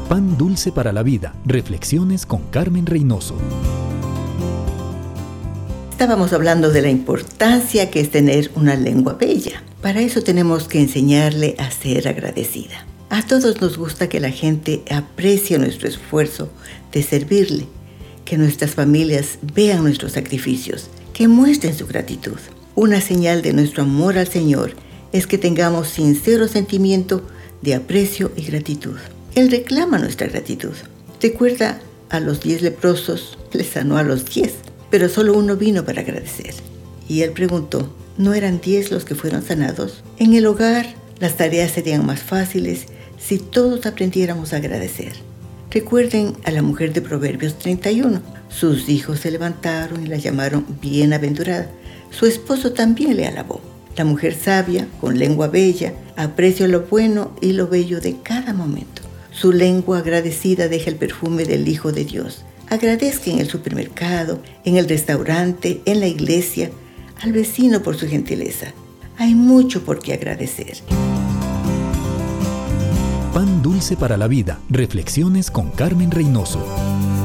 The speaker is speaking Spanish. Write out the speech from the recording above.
Pan dulce para la vida. Reflexiones con Carmen Reynoso. Estábamos hablando de la importancia que es tener una lengua bella. Para eso tenemos que enseñarle a ser agradecida. A todos nos gusta que la gente aprecie nuestro esfuerzo de servirle, que nuestras familias vean nuestros sacrificios, que muestren su gratitud. Una señal de nuestro amor al Señor es que tengamos sincero sentimiento de aprecio y gratitud. Él reclama nuestra gratitud. Recuerda a los 10 leprosos, les sanó a los 10, pero solo uno vino para agradecer. Y él preguntó, ¿no eran 10 los que fueron sanados? En el hogar, las tareas serían más fáciles si todos aprendiéramos a agradecer. Recuerden a la mujer de Proverbios 31. Sus hijos se levantaron y la llamaron bienaventurada. Su esposo también le alabó. La mujer sabia, con lengua bella, aprecia lo bueno y lo bello de cada momento. Su lengua agradecida deja el perfume del Hijo de Dios. Agradezca en el supermercado, en el restaurante, en la iglesia, al vecino por su gentileza. Hay mucho por qué agradecer. Pan dulce para la vida. Reflexiones con Carmen Reynoso.